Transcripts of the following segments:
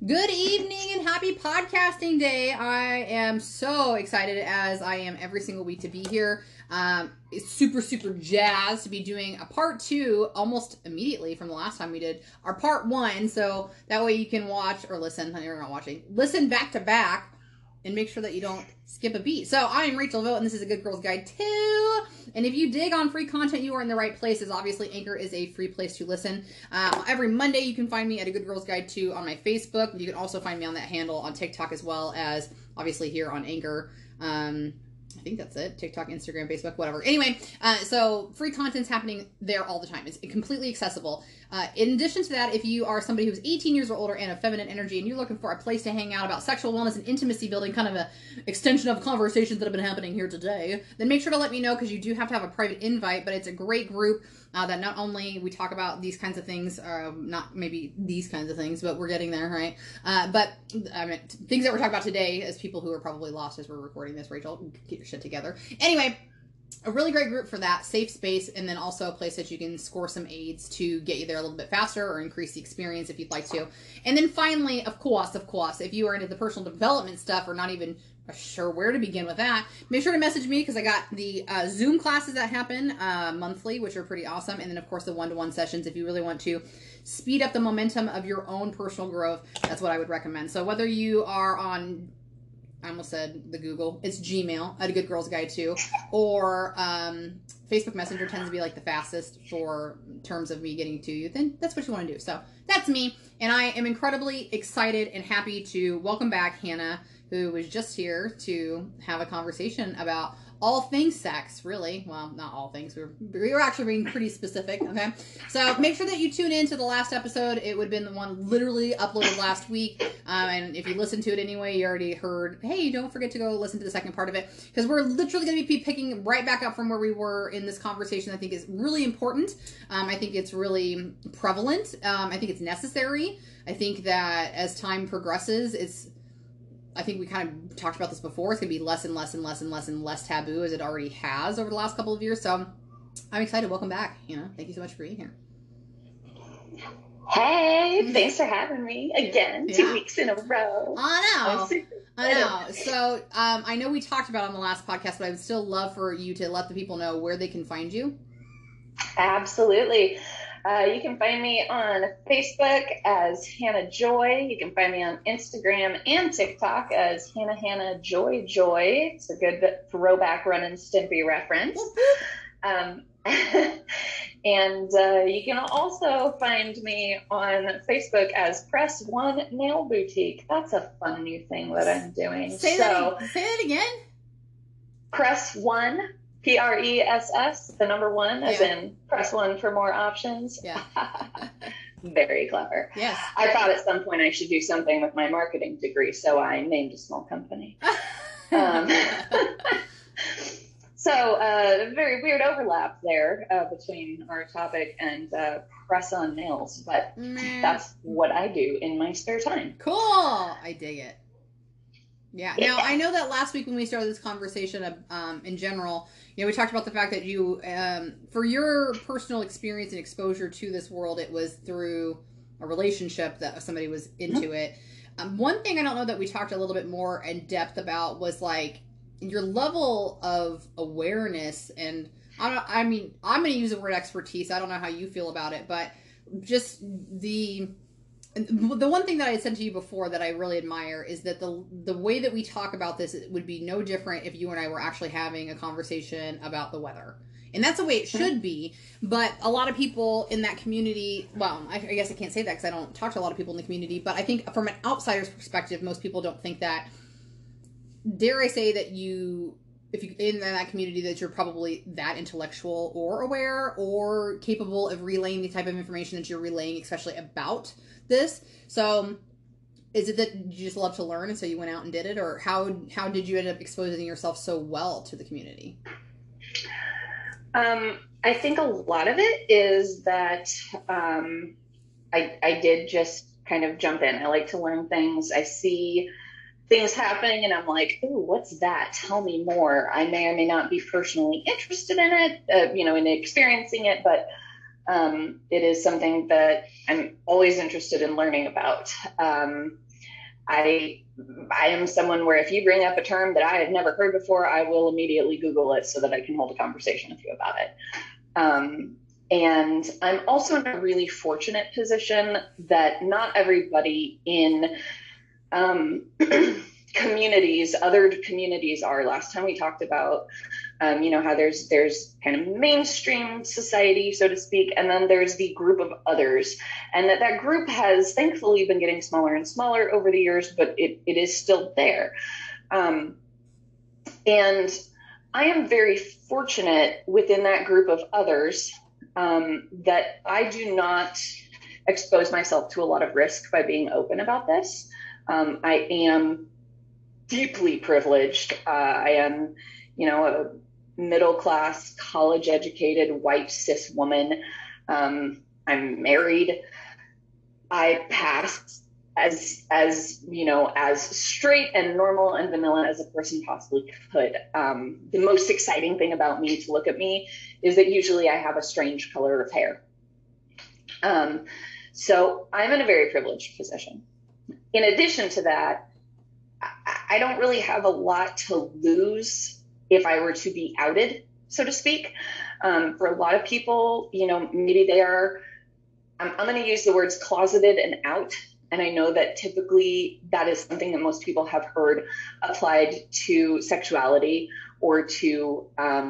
Good evening and happy podcasting day. I am so excited, as I am every single week, to be here. It's super jazzed to be doing a part 2 almost immediately from the last time we did our part 1. So that way you can watch or listen. You're not watching. Listen back to back and make sure that you don't skip a beat. So I am Rachel Vogt, and this is a Good Girls Guide 2. And if you dig on free content, you are in the right place, as obviously Anchor is a free place to listen. Every Monday, you can find me at a Good Girls Guide 2 on my Facebook. You can also find me on that handle on TikTok, as well as obviously here on Anchor. I think that's it. TikTok, Instagram, Facebook, whatever. Anyway, so free content's happening there all the time. It's completely accessible. In addition to that, if you are somebody who's 18 years or older and of feminine energy, and you're looking for a place to hang out about sexual wellness and intimacy building, kind of an extension of conversations that have been happening here today, then make sure to let me know, because you do have to have a private invite. But it's a great group that not only we talk about these kinds of things, not maybe these kinds of things, but we're getting there, right? But I mean, things that we're talking about today, as people who are probably lost as we're recording this, Rachel, get your shit together. Anyway, a really great group for that, safe space, and then also a place that you can score some aids to get you there a little bit faster or increase the experience if you'd like to. And then finally, of course, if you are into the personal development stuff or not even sure where to begin with that, make sure to message me, because I got the Zoom classes that happen monthly, which are pretty awesome. And then, of course, the one-to-one sessions if you really want to speed up the momentum of your own personal growth. That's what I would recommend. So whether you are on, I almost said the Google, it's Gmail at a Good Girls Guide 2, or Facebook Messenger tends to be like the fastest for terms of me getting to you, then that's what you want to do. So that's me, and I am incredibly excited and happy to welcome back Hannah, who was just here to have a conversation about all things sex, really. Well, not all things. We were actually being pretty specific, okay? So make sure that you tune in to the last episode. It would have been the one literally uploaded last week. And if you listened to it anyway, you already heard, hey, don't forget to go listen to the second part of it, because we're literally going to be picking right back up from where we were in this conversation. I think is really important. I think it's really prevalent. I think it's necessary. I think that as time progresses, I think we kind of talked about this before. It's going to be less and less taboo, as it already has over the last couple of years. So I'm excited. Welcome back. Thank you so much for being here. Hey, thanks for having me again. Yeah. 2 weeks in a row. I know. So I know we talked about it on the last podcast, but I would still love for you to let the people know where they can find you. Absolutely. You can find me on Facebook as Hannah Joy. You can find me on Instagram and TikTok as Hannah Joy. It's a good throwback Ren and Stimpy reference. And you can also find me on Facebook as Press One Nail Boutique. That's a fun new thing that I'm doing. Say that again. Press One. PRESS, the number 1, as in press 1 for more options. Yeah. Very clever. Yes. I thought at some point I should do something with my marketing degree, so I named a small company. So very weird overlap there between our topic and press-on nails, but that's what I do in my spare time. Cool. I dig it. Yeah. Now, I know that last week when we started this conversation in general, we talked about the fact that you, for your personal experience and exposure to this world, it was through a relationship that somebody was into it. One thing I don't know that we talked a little bit more in depth about was like your level of awareness. And I'm going to use the word expertise. I don't know how you feel about it, but just the one thing that I had said to you before that I really admire is that the way that we talk about this would be no different if you and I were actually having a conversation about the weather. And that's the way it should be. But a lot of people in that community, well, I guess I can't say that because I don't talk to a lot of people in the community, but I think from an outsider's perspective, most people don't think that, dare I say that if you in that community, that you're probably that intellectual or aware or capable of relaying the type of information that you're relaying, especially about this. So is it that you just love to learn and so you went out and did it, or how did you end up exposing yourself so well to the community? I think a lot of it is that I did just kind of jump in. I like to learn things. I see things happening and I'm like, ooh, what's that? Tell me more. I may or may not be personally interested in it, in experiencing it, but it is something that I'm always interested in learning about. I am someone where if you bring up a term that I have never heard before, I will immediately Google it so that I can hold a conversation with you about it. And I'm also in a really fortunate position that not everybody in communities, other communities are. Last time we talked about, how there's kind of mainstream society, so to speak, and then there's the group of others, and that group has thankfully been getting smaller and smaller over the years, but it is still there. And I am very fortunate within that group of others that I do not expose myself to a lot of risk by being open about this. I am deeply privileged. I am, a middle-class, college-educated, white, cis woman. I'm married. I passed as straight and normal and vanilla as a person possibly could. The most exciting thing about me to look at me is that usually I have a strange color of hair. So I'm in a very privileged position. In addition to that, I don't really have a lot to lose if I were to be outed, so to speak. For a lot of people, maybe they are, I'm going to use the words closeted and out. And I know that typically that is something that most people have heard applied to sexuality or to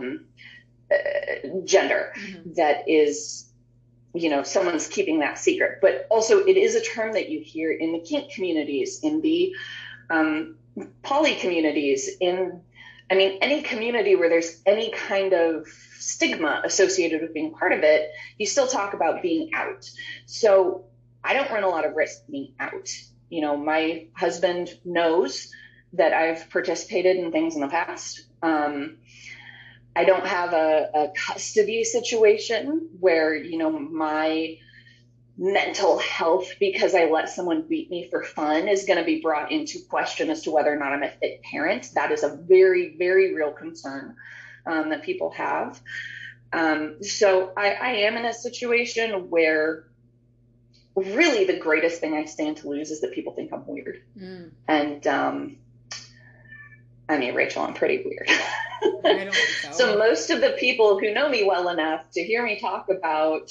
gender. Mm-hmm. That is, someone's keeping that secret. But also it is a term that you hear in the kink communities, in the poly communities, any community where there's any kind of stigma associated with being part of it, you still talk about being out. So I don't run a lot of risk being out. My husband knows that I've participated in things in the past. I don't have a custody situation where, my mental health because I let someone beat me for fun is going to be brought into question as to whether or not I'm a fit parent. That is a very, very real concern that people have. So I am in a situation where really the greatest thing I stand to lose is that people think I'm weird. Mm. And Rachel, I'm pretty weird. I don't think so. So most of the people who know me well enough to hear me talk about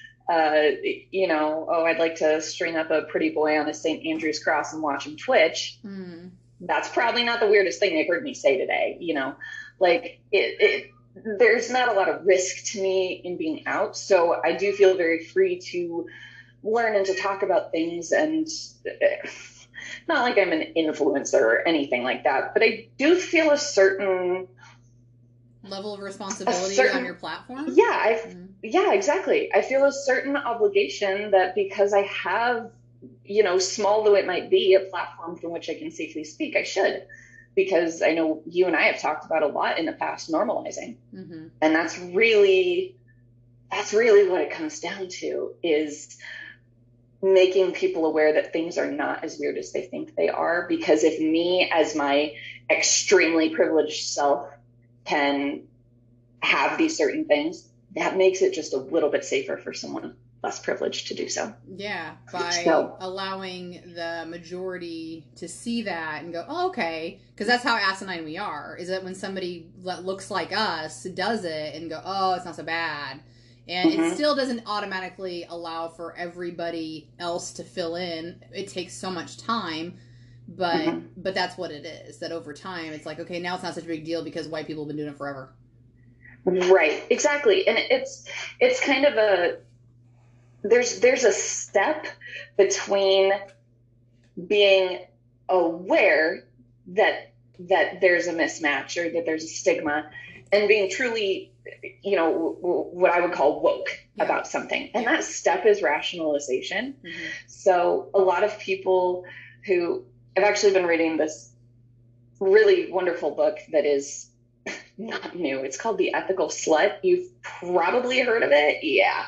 I'd like to string up a pretty boy on a St. Andrew's cross and watch him twitch. Mm. That's probably not the weirdest thing they've heard me say today. There's not a lot of risk to me in being out. So I do feel very free to learn and to talk about things, and not like I'm an influencer or anything like that, but I do feel a certain level of responsibility on your platform. Yeah, exactly. I feel a certain obligation that because I have, small though it might be, a platform from which I can safely speak, I should, because I know you and I have talked about a lot in the past, normalizing. Mm-hmm. And that's really what it comes down to, is making people aware that things are not as weird as they think they are. Because if me, as my extremely privileged self, can have these certain things, that makes it just a little bit safer for someone less privileged to do so. Yeah, by allowing the majority to see that and go, oh, okay, because that's how asinine we are, is that when somebody that looks like us does it and go, oh, it's not so bad. And mm-hmm. It still doesn't automatically allow for everybody else to fill in. It takes so much time. But mm-hmm. but that's what it is, that over time it's like, okay, now it's not such a big deal because white people have been doing it forever. Right, exactly. And it's kind of there's a step between being aware that there's a mismatch or that there's a stigma and being truly, what I would call woke about something. And that step is rationalization. Mm-hmm. So a lot of people who, I've actually been reading this really wonderful book that is not new. It's called The Ethical Slut. You've probably heard of it. Yeah.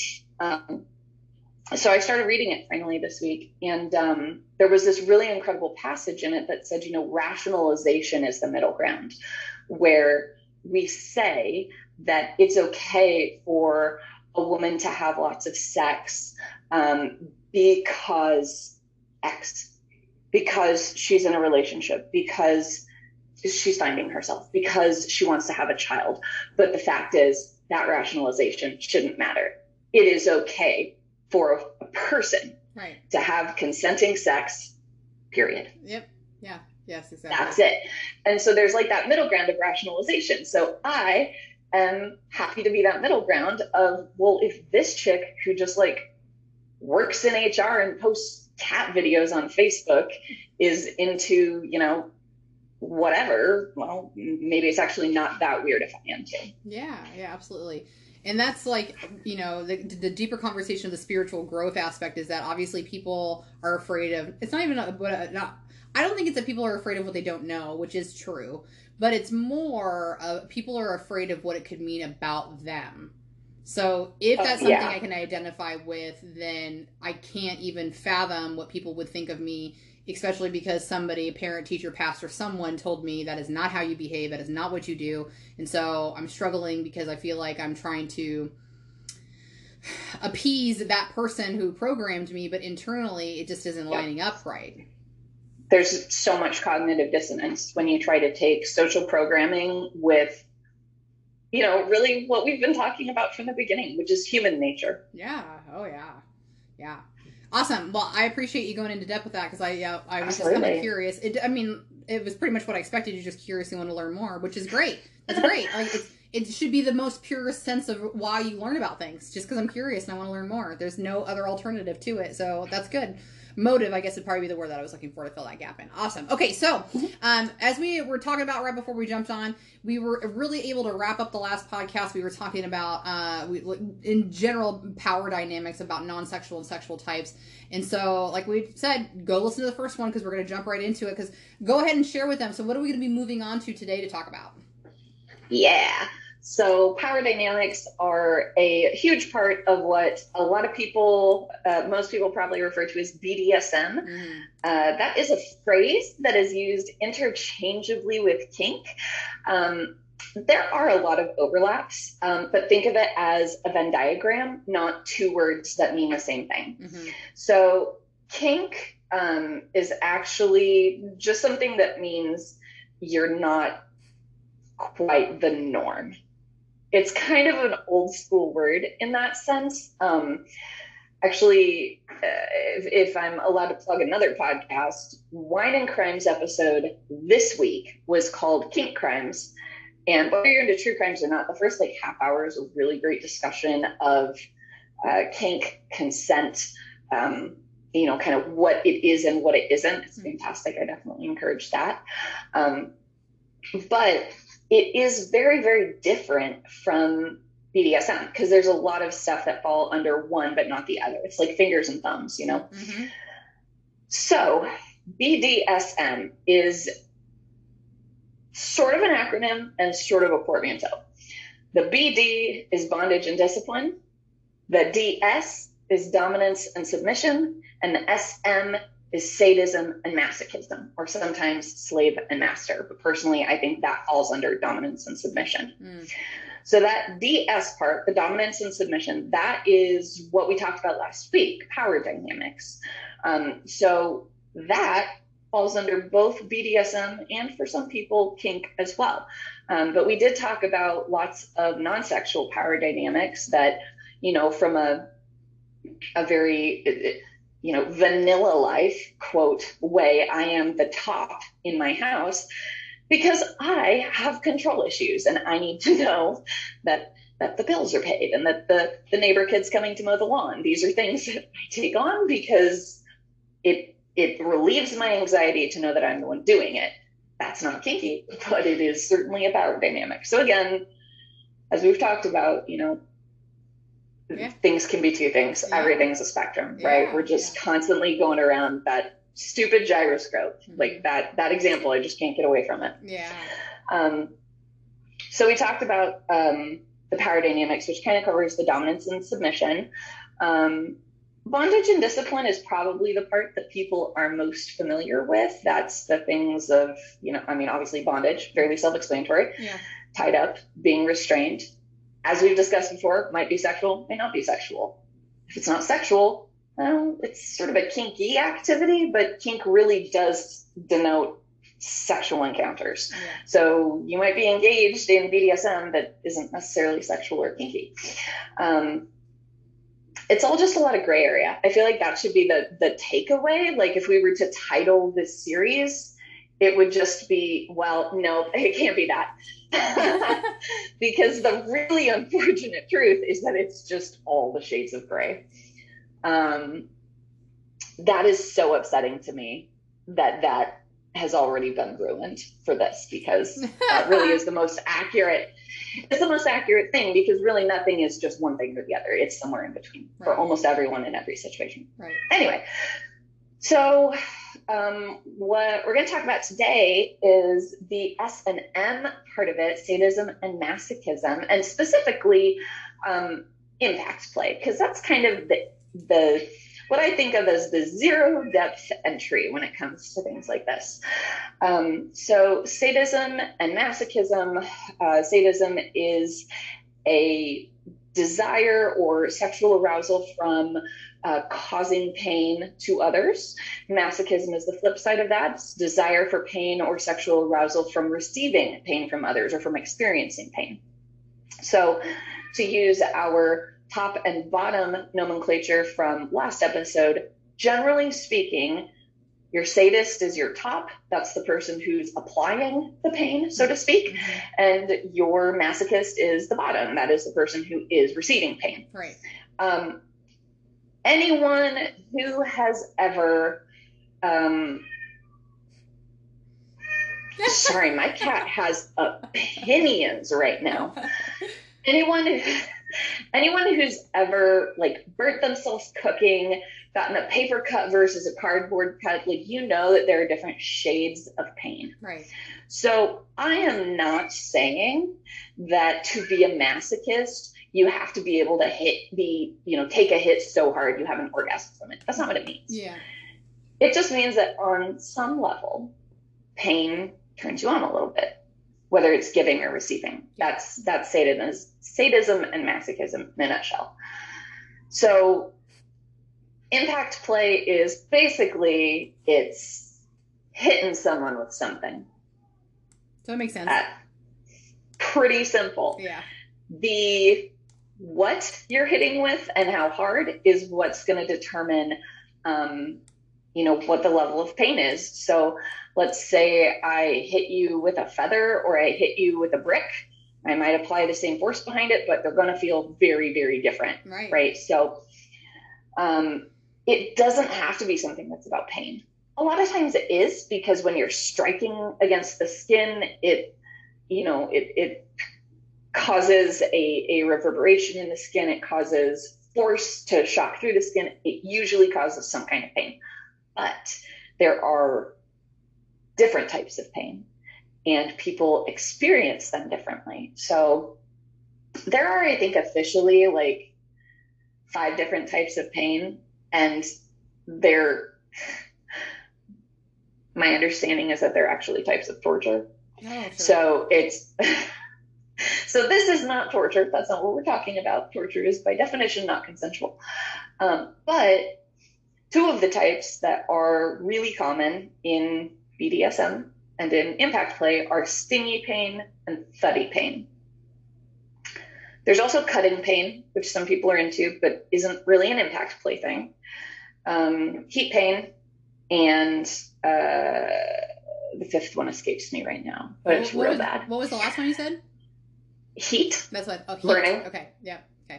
So I started reading it finally this week. And there was this really incredible passage in it that said, rationalization is the middle ground, where we say that it's okay for a woman to have lots of sex because X. because she's in a relationship, because she's finding herself, because she wants to have a child. But the fact is that rationalization shouldn't matter. It is okay for a person to have consenting sex, period. Yep. Yeah. Yes, exactly. That's it. And so there's like that middle ground of rationalization. So I am happy to be that middle ground of, well, if this chick who just like works in HR and posts cat videos on Facebook is into, you know, whatever, well, maybe it's actually not that weird if I am too. Yeah, absolutely. And that's like, you know, the deeper conversation of the spiritual growth aspect is that obviously people are afraid of, it's not even, I don't think it's that people are afraid of what they don't know, which is true, but it's more people are afraid of what it could mean about them. So if that's something I can identify with, then I can't even fathom what people would think of me, especially because somebody, a parent, teacher, pastor, someone told me that is not how you behave, that is not what you do. And so I'm struggling because I feel like I'm trying to appease that person who programmed me, but internally it just isn't lining up right. There's so much cognitive dissonance when you try to take social programming with, you know, really what we've been talking about from the beginning, which is human nature. Yeah. Oh, yeah. Yeah. Awesome. Well, I appreciate you going into depth with that because I was just kind of curious. It was pretty much what I expected. You're just curious and want to learn more, which is great. That's great. Like it should be the most purest sense of why you learn about things, just because I'm curious and I want to learn more. There's no other alternative to it, so that's good. Motive, I guess, would probably be the word that I was looking for to fill that gap in. Awesome. Okay, so as we were talking about right before we jumped on, we were really able to wrap up the last podcast. We were talking about, in general, power dynamics about non-sexual and sexual types. And so, like we said, go listen to the first one because we're going to jump right into it. Because go ahead and share with them. So what are we going to be moving on to today to talk about? Yeah. So power dynamics are a huge part of what a lot of people, most people probably refer to as BDSM. Mm-hmm. That is a phrase that is used interchangeably with kink. There are a lot of overlaps, but think of it as a Venn diagram, not two words that mean the same thing. Mm-hmm. So kink is actually just something that means you're not quite the norm. It's kind of an old school word in that sense. Actually, if I'm allowed to plug another podcast, Wine and Crimes episode this week was called Kink Crimes. And whether you're into true crimes or not, the first like half hour is a really great discussion of kink, consent, you know, kind of what it is and what it isn't. It's fantastic. I definitely encourage that. But it is very, very different from BDSM because there's a lot of stuff that fall under one but not the other. It's like fingers and thumbs, you know? Mm-hmm. So BDSM is sort of an acronym and sort of a portmanteau. The BD is bondage and discipline. The DS is dominance and submission. And the SM is sadism and masochism, or sometimes slave and master. But personally, I think that falls under dominance and submission. Mm. So that DS part, the dominance and submission, that is what we talked about last week, power dynamics. So that falls under both BDSM and for some people, kink as well. But we did talk about lots of non-sexual power dynamics that, you know, from a very, you know, vanilla life, quote, way, I am the top in my house because I have control issues and I need to know that the bills are paid and that the neighbor kid's coming to mow the lawn. These are things that I take on because it relieves my anxiety to know that I'm the one doing it. That's not kinky, but it is certainly a power dynamic. So again, as we've talked about, you know, things can be two things. Yeah. Everything's a spectrum, right? We're just constantly going around that stupid gyroscope. Mm-hmm. Like that example, I just can't get away from it. Yeah. So we talked about the power dynamics, which kind of covers the dominance and submission. Bondage and discipline is probably the part that people are most familiar with. That's the things of, you know, I mean, obviously bondage, fairly self-explanatory. Yeah. Tied up, being restrained. As we've discussed before, might be sexual, may not be sexual. If it's not sexual, well, it's sort of a kinky activity, but kink really does denote sexual encounters. Yeah. So you might be engaged in BDSM that isn't necessarily sexual or kinky. It's all just a lot of gray area. I feel like that should be the takeaway. Like if we were to title this series, it would just be, well, no, it can't be that. Because the really unfortunate truth is that it's just all the shades of gray. That is so upsetting to me that has already been ruined for this, because that really is the most accurate. It's the most accurate thing, because really nothing is just one thing or the other. It's somewhere in between for almost everyone in every situation. Right. Anyway, so what we're going to talk about today is the S&M part of it, sadism and masochism, and specifically impact play, because that's kind of the what I think of as the zero depth entry when it comes to things like this. So sadism and masochism, sadism is a desire or sexual arousal from causing pain to others. Masochism is the flip side of that. It's desire for pain or sexual arousal from receiving pain from others or from experiencing pain. So to use our top and bottom nomenclature from last episode, generally speaking, your sadist is your top. That's the person who's applying the pain, so to speak. And your masochist is the bottom. That is the person who is receiving pain. Right. Anyone who has ever, sorry, my cat has opinions right now. Anyone who's ever like burnt themselves cooking, gotten a paper cut versus a cardboard cut, like, you know that there are different shades of pain. Right. So I am not saying that to be a masochist, you have to be able to take a hit so hard you have an orgasm from it. That's not what it means. Yeah. It just means that on some level, pain turns you on a little bit, whether it's giving or receiving. That's sadism and masochism in a nutshell. So impact play is basically, it's hitting someone with something. So it makes sense. Pretty simple. Yeah. The what you're hitting with and how hard is what's going to determine, what the level of pain is. So let's say I hit you with a feather or I hit you with a brick. I might apply the same force behind it, but they're going to feel very, very different. Right. So it doesn't have to be something that's about pain. A lot of times it is, because when you're striking against the skin, it causes a reverberation in the skin. It causes force to shock through the skin. It usually causes some kind of pain. But there are different types of pain, and people experience them differently. So there are, I think, officially like 5 different types of pain, and my understanding is that they're actually types of torture. Oh, sure. So so this is not torture. That's not what we're talking about. Torture is by definition not consensual. But 2 of the types that are really common in BDSM and in impact play are stingy pain and thuddy pain. There's also cutting pain, which some people are into, but isn't really an impact play thing. Heat pain, and the 5th one escapes me right now, but it's real bad. What was the last one you said? Heat. That's what. Oh, heat. Burning. Okay. Yeah. Okay.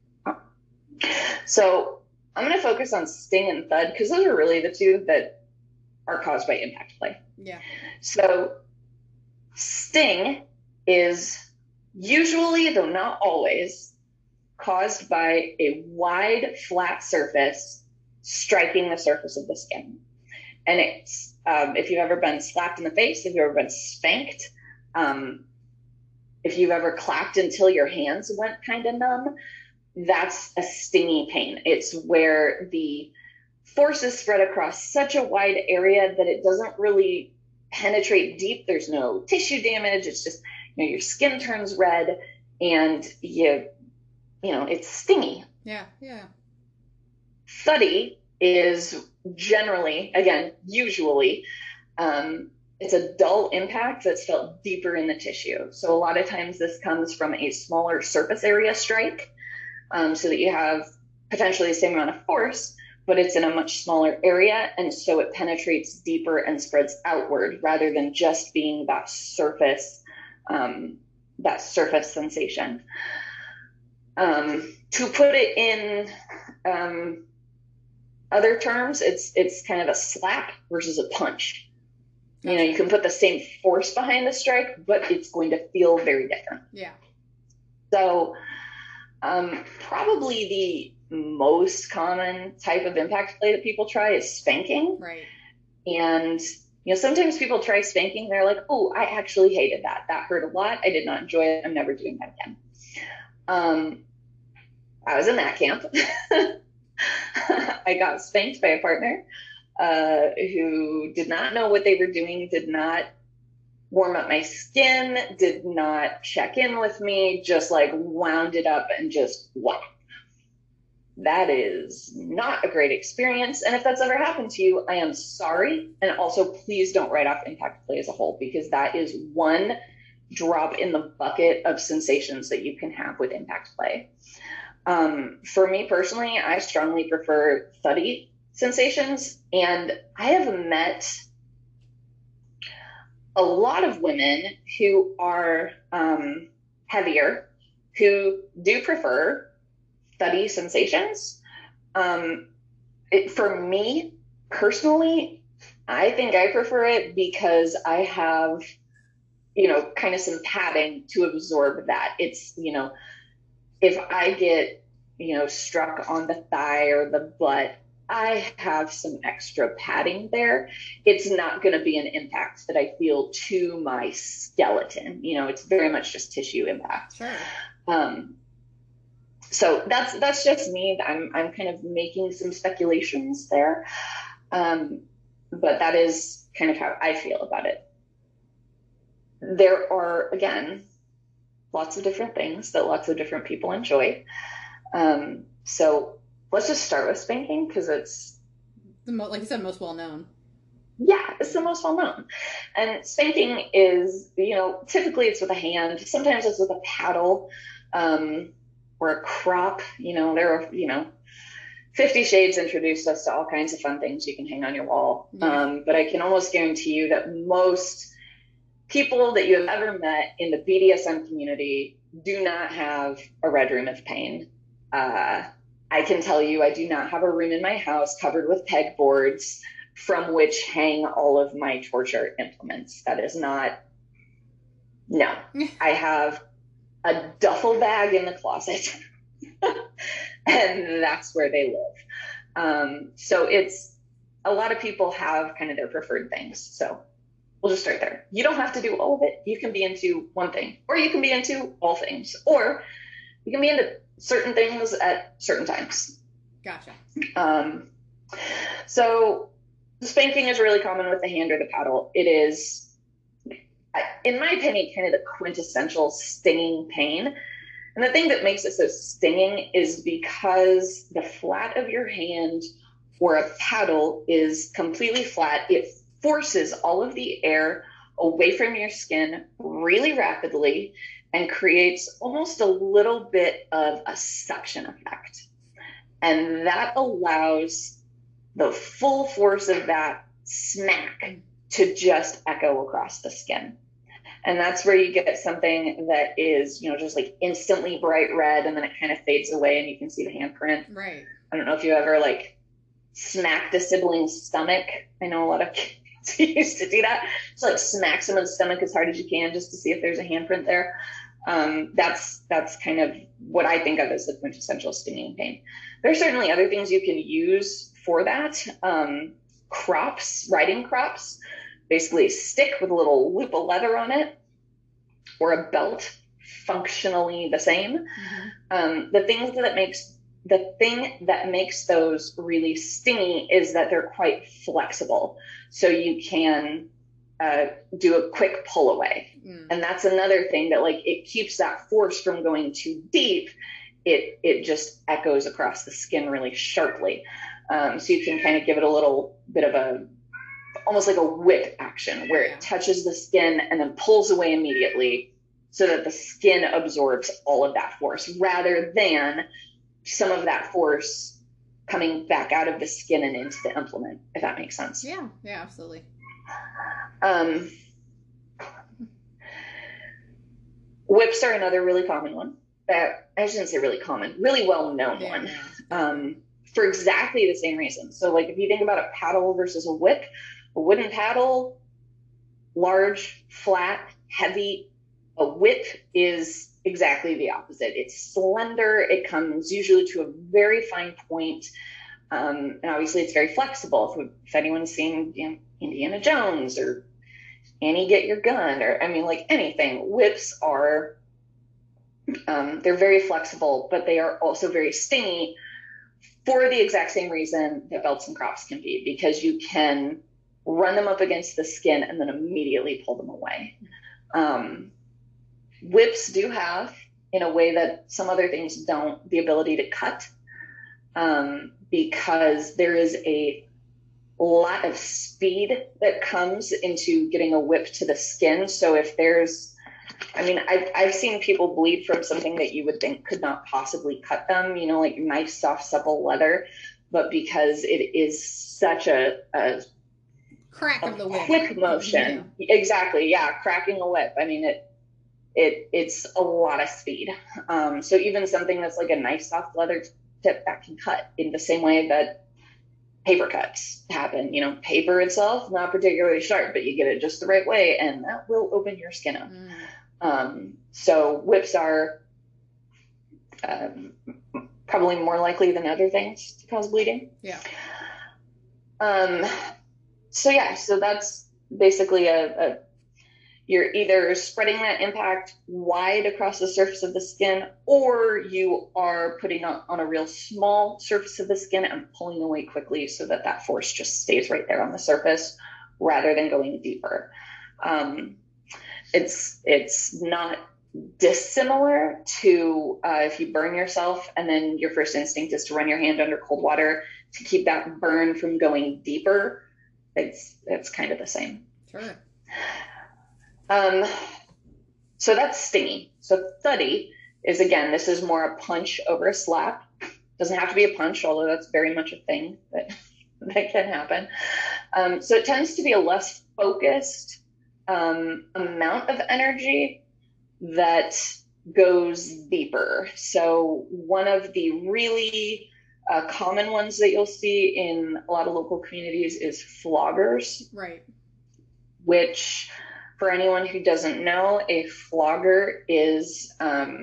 So I'm going to focus on sting and thud, because those are really the 2 that are caused by impact play. Yeah. So sting is usually, though not always, caused by a wide, flat surface striking the surface of the skin. And it's, if you've ever been slapped in the face, if you've ever been spanked, if you've ever clapped until your hands went kind of numb, that's a stingy pain. It's where the force is spread across such a wide area that it doesn't really penetrate deep. There's no tissue damage. It's just, your skin turns red and it's stingy. Yeah. Yeah. Thuddy is generally, again, usually, it's a dull impact that's felt deeper in the tissue. So a lot of times this comes from a smaller surface area strike, so that you have potentially the same amount of force, but it's in a much smaller area. And so it penetrates deeper and spreads outward rather than just being that surface sensation. To put it in other terms, it's kind of a slap versus a punch. You know, you can put the same force behind the strike, but it's going to feel very different. Yeah. So, probably the most common type of impact play that people try is spanking. Right. And, you know, sometimes people try spanking. They're like, oh, I actually hated that. That hurt a lot. I did not enjoy it. I'm never doing that again. I was in that camp. I got spanked by a partner who did not know what they were doing, did not warm up my skin, did not check in with me, just like wound it up and just whack. That is not a great experience. And if that's ever happened to you, I am sorry. And also, please don't write off impact play as a whole, because that is one drop in the bucket of sensations that you can have with impact play. For me personally, I strongly prefer thuddy sensations. And I have met a lot of women who are heavier who do prefer thuddy sensations. For me personally, I think I prefer it because I have, you know, kind of some padding to absorb that. It's, you know, if I get, you know, struck on the thigh or the butt, I have some extra padding there. It's not going to be an impact that I feel to my skeleton. You know, it's very much just tissue impact. Sure. So that's just me. I'm kind of making some speculations there. But that is kind of how I feel about it. There are, again, lots of different things that lots of different people enjoy. So let's just start with spanking, because it's like you said, most well known. Yeah, it's the most well known. And spanking is, you know, typically it's with a hand. Sometimes it's with a paddle, or a crop. You know, there are, you know, 50 Shades introduced us to all kinds of fun things you can hang on your wall. Yeah. But I can almost guarantee you that most people that you have ever met in the BDSM community do not have a red room of pain. I can tell you, I do not have a room in my house covered with pegboards from which hang all of my torture implements. That is not, no. I have a duffel bag in the closet, and that's where they live. So it's, a lot of people have kind of their preferred things. So we'll just start there. You don't have to do all of it. You can be into one thing, or you can be into all things, or you can be into certain things at certain times. Gotcha. So spanking is really common with the hand or the paddle. It is, in my opinion, kind of the quintessential stinging pain. And the thing that makes it so stinging is because the flat of your hand or a paddle is completely flat. It forces all of the air away from your skin really rapidly and creates almost a little bit of a suction effect. And that allows the full force of that smack to just echo across the skin. And that's where you get something that is, you know, just like instantly bright red, and then it kind of fades away and you can see the handprint. Right. I don't know if you ever like smacked a sibling's stomach. I know a lot of kids used to do that. Just like smack someone's stomach as hard as you can just to see if there's a handprint there. That's kind of what I think of as the quintessential stinging pain. There are certainly other things you can use for that. Crops, riding crops, basically a stick with a little loop of leather on it, or a belt, functionally the same. Mm-hmm. The thing that makes those really stingy is that they're quite flexible. So you can do a quick pull away. And that's another thing that, like, it keeps that force from going too deep it just echoes across the skin really sharply. So you can kind of give it a little bit of almost like a whip action where it touches the skin and then pulls away immediately so that the skin absorbs all of that force rather than some of that force coming back out of the skin and into the implement, if that makes sense. Yeah, absolutely. Whips are another really common one. I shouldn't say really common, really well-known one. For exactly the same reason. So like if you think about a paddle versus a whip, a wooden paddle, large, flat, heavy. A whip is exactly the opposite. It's slender. It comes usually to a very fine point. And obviously it's very flexible. If anyone's seen Indiana Jones or Annie Get Your Gun, or I mean like anything, whips are, they're very flexible, but they are also very stingy for the exact same reason that belts and crops can be, because you can run them up against the skin and then immediately pull them away. Whips do have, in a way that some other things don't, the ability to cut, because there is a lot of speed that comes into getting a whip to the skin. So if there's, I mean, I've seen people bleed from something that you would think could not possibly cut them, like nice, soft, supple leather, but because it is such a crack of the whip, quick motion. Yeah. Exactly. Yeah. Cracking a whip. I mean, it's a lot of speed. So even something that's like a nice soft leather tip, that can cut in the same way that paper cuts happen. Paper itself, not particularly sharp, but you get it just the right way and that will open your skin up. So whips are probably more likely than other things to cause bleeding. Yeah. So that's basically you're either spreading that impact wide across the surface of the skin, or you are putting on a real small surface of the skin and pulling away quickly so that force just stays right there on the surface rather than going deeper. It's not dissimilar to if you burn yourself and then your first instinct is to run your hand under cold water to keep that burn from going deeper. It's kind of the same. Sure. So that's stingy. So thuddy is, again, this is more a punch over a slap. Doesn't have to be a punch, although that's very much a thing that can happen. So it tends to be a less focused amount of energy that goes deeper. So one of the really common ones that you'll see in a lot of local communities is floggers. Right. Which, for anyone who doesn't know, a flogger is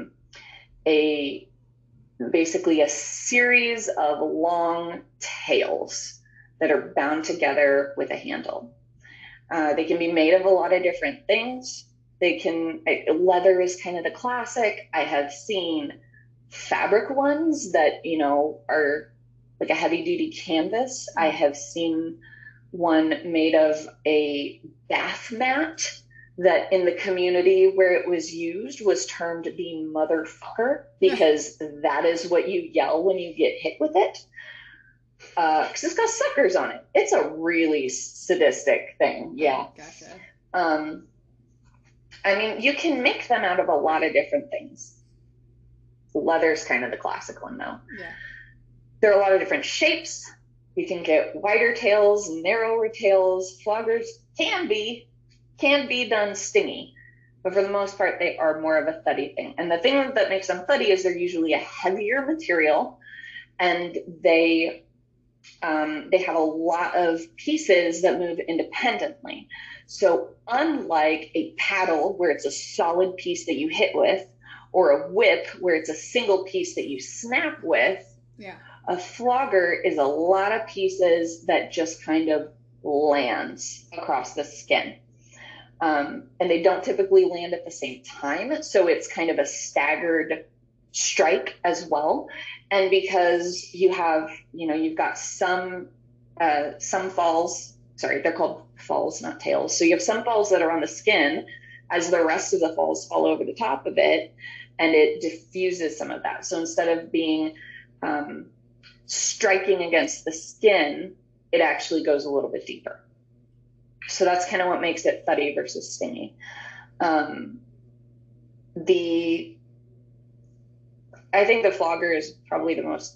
basically a series of long tails that are bound together with a handle. They can be made of a lot of different things. Leather is kind of the classic. I have seen fabric ones that, are like a heavy duty canvas. I have seen one made of a bath mat that in the community where it was used was termed the motherfucker, because that is what you yell when you get hit with it. Because it's got suckers on it. It's a really sadistic thing. Yeah. Gotcha. I mean, you can make them out of a lot of different things. Leather's kind of the classic one, though. Yeah. There are a lot of different shapes. You can get wider tails, narrower tails. Floggers can be done stingy, but for the most part, they are more of a thuddy thing. And the thing that makes them thuddy is they're usually a heavier material, and they have a lot of pieces that move independently. So unlike a paddle where it's a solid piece that you hit with, or a whip where it's a single piece that you snap with, a flogger is a lot of pieces that just kind of lands across the skin. And they don't typically land at the same time. So it's kind of a staggered strike as well. And because you have, you've got some falls, they're called falls, not tails. So you have some falls that are on the skin as the rest of the falls fall over the top of it. and it diffuses some of that. So instead of being striking against the skin, it actually goes a little bit deeper. So that's kind of what makes it thuddy versus stingy. I think the flogger is probably the most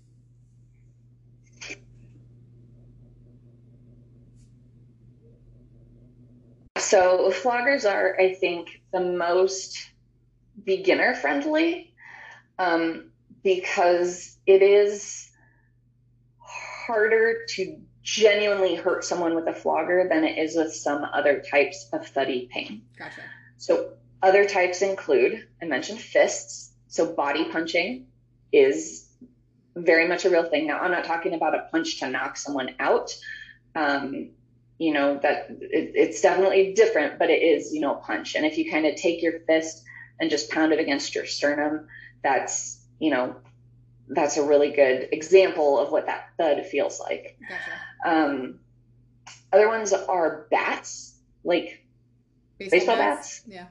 so floggers are, I think, the most beginner friendly, because it is harder to genuinely hurt someone with a flogger than it is with some other types of thuddy pain. Gotcha. So other types include, I mentioned fists. So body punching is very much a real thing. Now, I'm not talking about a punch to knock someone out. That it's definitely different, but it is, a punch. And if you kind of take your fist and just pound it against your sternum, that's a really good example of what that thud feels like. Gotcha. Other ones are bats, like baseball bats. Yeah.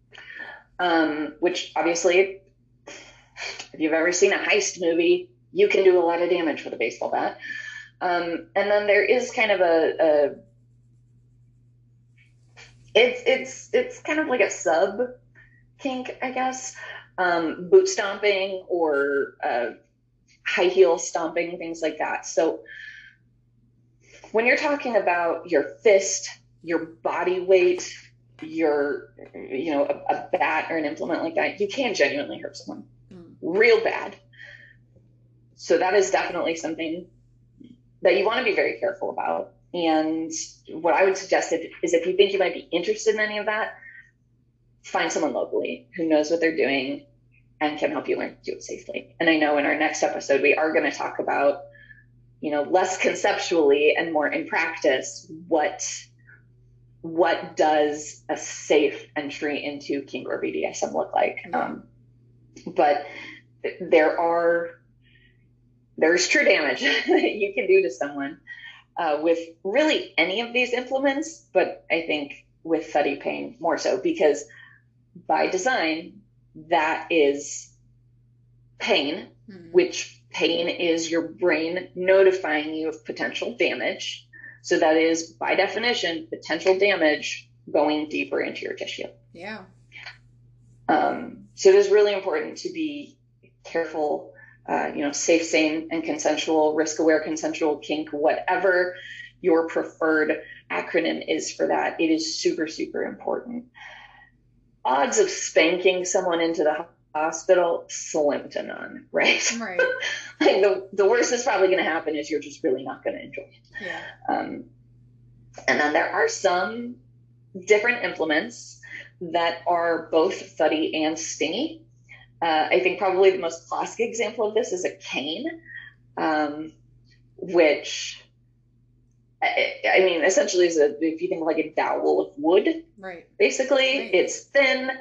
Which obviously, if you've ever seen a heist movie, you can do a lot of damage with a baseball bat. And then there is kind of it's kind of like a sub kink, I guess. Boot stomping or high heel stomping, things like that. So when you're talking about your fist, your body weight, a bat or an implement like that, you can genuinely hurt someone real bad. So that is definitely something that you want to be very careful about. And what I would suggest is if you think you might be interested in any of that, find someone locally who knows what they're doing and can help you learn to do it safely. And I know in our next episode, we are going to talk about, less conceptually and more in practice, what does a safe entry into kink or BDSM look like? But there's true damage that you can do to someone with really any of these implements, but I think with thuddy pain more so, because by design, that is pain, which pain is your brain notifying you of potential damage. So that is, by definition, potential damage going deeper into your tissue. Yeah. So it is really important to be careful, safe, sane, and consensual, risk-aware, consensual kink, whatever your preferred acronym is for that. It is super, super important. Odds of spanking someone into the hospital, slim to none, right? Right. Like the worst that's probably going to happen is you're just really not going to enjoy it. Yeah. And then there are some different implements that are both thuddy and stingy. I think probably the most classic example of this is a cane, which, I mean, essentially is if you think like a dowel of wood, right? Basically, right. It's thin,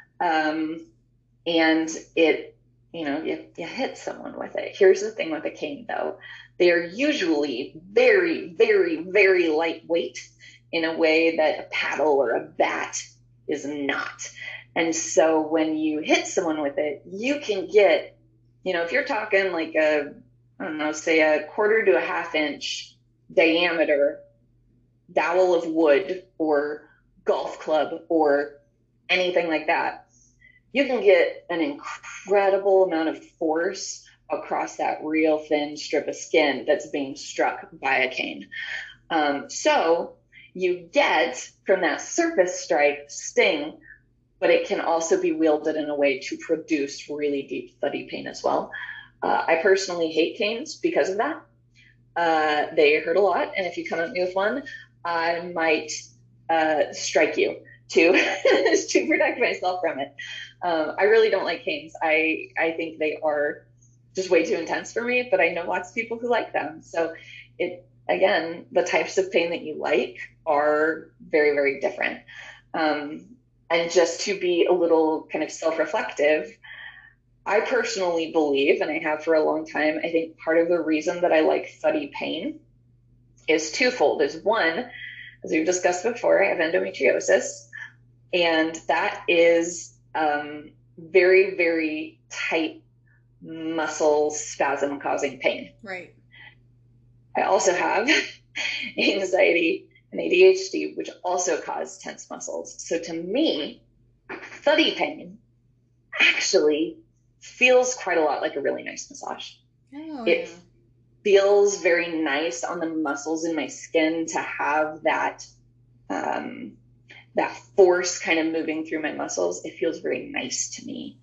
and it, you hit someone with it. Here's the thing with a cane, though. They are usually very, very, very lightweight in a way that a paddle or a bat is not. And so when you hit someone with it, you can get, if you're talking like say a 1/4 to a 1/2 inch diameter dowel of wood or golf club or anything like that, you can get an incredible amount of force across that real thin strip of skin that's being struck by a cane. So you get from that surface strike sting, but it can also be wielded in a way to produce really deep thuddy pain as well. I personally hate canes because of that. They hurt a lot, and if you come at me with one, I might strike you to protect myself from it. I really don't like canes. I think they are just way too intense for me, but I know lots of people who like them. So again, the types of pain that you like are very, very different. And just to be a little kind of self-reflective, I personally believe, and I have for a long time, I think part of the reason that I like thuddy pain is twofold. Is one, as we've discussed before, I have endometriosis, and that is very, very tight muscle spasm causing pain. Right. I also have anxiety and ADHD, which also cause tense muscles. So to me, thuddy pain actually feels quite a lot like a really nice massage. Oh, it feels very nice on the muscles in my skin to have that that force kind of moving through my muscles. It feels very nice to me.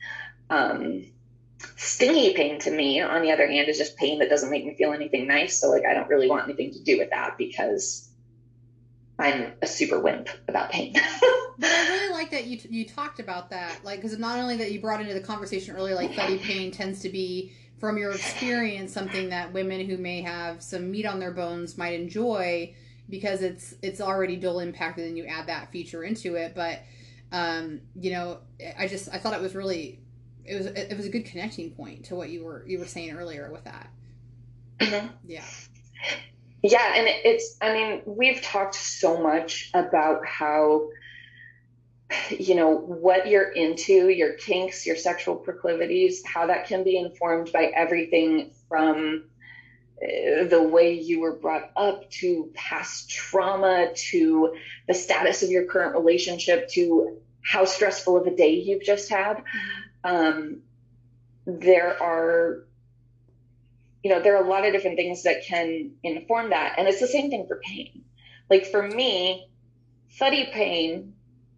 Stingy pain to me, on the other hand, is just pain that doesn't make me feel anything nice. So like, I don't really want anything to do with that because I'm a super wimp about pain. But I really like that you talked about that, like, because not only that you brought into the conversation earlier, like thuddy pain tends to be, from your experience, something that women who may have some meat on their bones might enjoy because it's already dual impacted, and you add that feature into it. But you know, I thought it was really, it was a good connecting point to what you were saying earlier with that. Mm-hmm. Yeah. Yeah, and I mean, we've talked so much about how, you know, what you're into, your kinks, your sexual proclivities, how that can be informed by everything from the way you were brought up, to past trauma, to the status of your current relationship, to how stressful of a day you've just had. There are a lot of different things that can inform that. And it's the same thing for pain. Like for me, thuddy pain,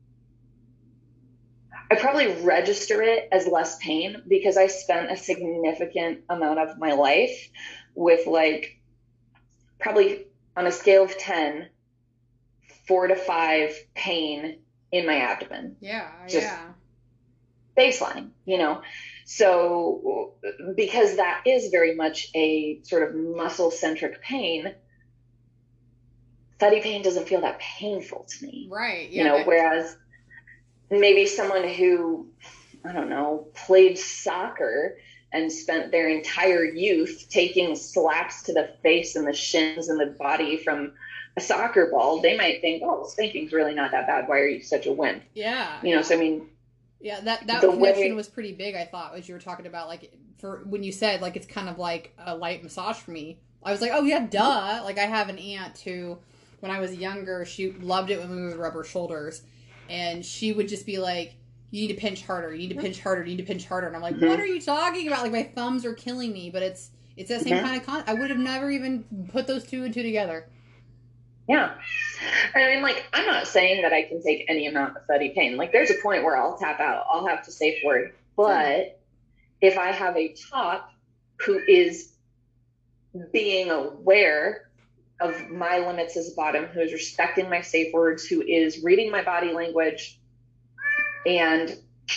I probably register it as less pain because I spent a significant amount of my life with, like, probably on a scale of 10, 4 to 5 pain in my abdomen. Yeah. Just baseline, you know? So because that is very much a sort of muscle centric pain, thuddy pain doesn't feel that painful to me. Right. Yeah. You know, whereas maybe someone who, I don't know, played soccer and spent their entire youth taking slaps to the face and the shins and the body from a soccer ball, they might think, oh, spanking's really not that bad. Why are you such a wimp? Yeah. You know, so I mean, yeah, that connection was pretty big, I thought, as you were talking about, like, for when you said, like, it's kind of like a light massage for me. I was like, oh, yeah, duh. Like, I have an aunt who, when I was younger, she loved it when we would rub her shoulders. And she would just be like, you need to pinch harder, you need to pinch harder, you need to pinch harder. And I'm like, what are you talking about? Like, my thumbs are killing me. But it's that same kind of I would have never even put those two and two together. Yeah. I mean, like, I'm not saying that I can take any amount of thuddy pain. Like, there's a point where I'll tap out. I'll have to safe word. But if I have a top who is being aware of my limits as a bottom, who is respecting my safe words, who is reading my body language and